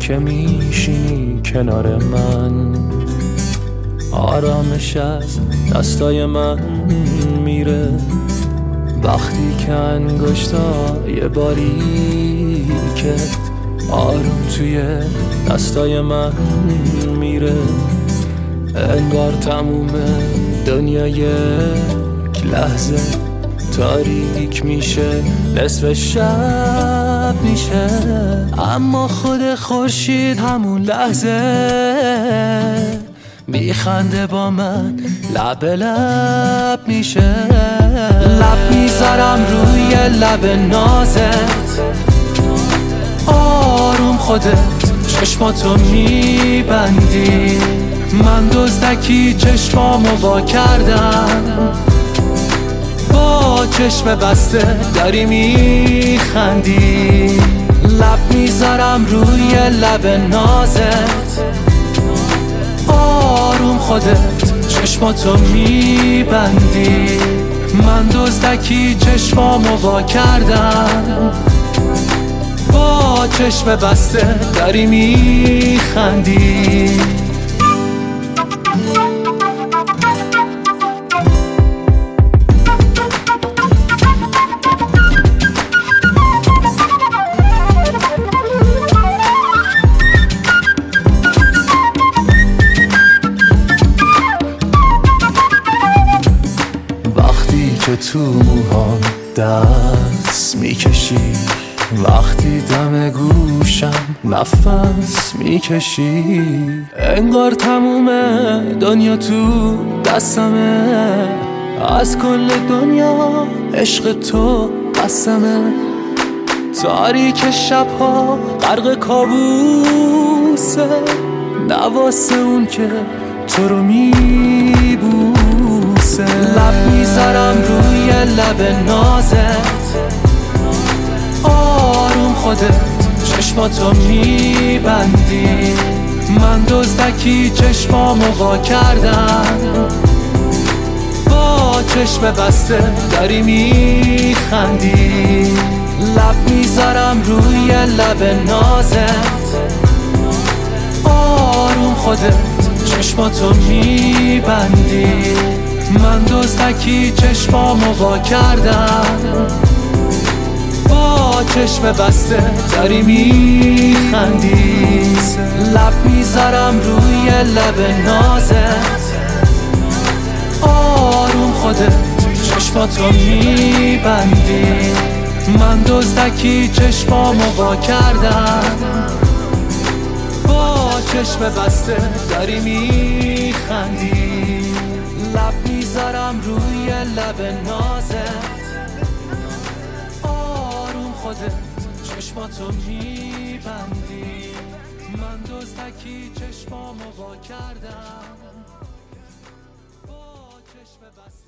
که میشینی کنار من، آرامش از دستای من میره وقتی که انگشتای باریکت آروم توی دستای من میره. انگار تموم دنیا یک لحظه تاریک میشه، نصف شب میشه، اما خود خورشید همون لحظه میخنده با من لب لب میشه. لب میذارم روی لب نازت، آروم خودت چشماتو میبندی، من دزدکی چشمامو وا کردم، با چشم بسته داری میخندی. لب میذارم روی لب نازت، آروم خودت چشماتو میبندی، من دزدکی چشمامو وا کردم، با چشم بسته داری میخندی. وقتی که تو موهام دست میکشی، وقتی دم گوشم نفس میکشی، انگار تموم دنیا تو دستمه، از کل دنیا عشق تو قسمه. تاریک شبها غرق کابوسه، نواسه اون که تو رو میبوسه. لب میذارم روی لب نازت، آروم خودت چشماتو میبندی، من دزدکی چشمامو وا کردم، با چشم بسته داری میخندی. لب میذارم روی لب نازت، آروم خودت چشماتو میبندی، من دزدکی چشمامو وا کردم، با چشم بسته داری میخندی. لب میذارم روی لب نازت، آروم خودت چشماتو میبندی، من دزدکی چشمامو وا کردم، با چشم بسته داری میخندی. لب میذارم روی لب نازت، آروم خودت چشماتو میبندی، من دزدکی چشمامو وا کردم، با چشم بسته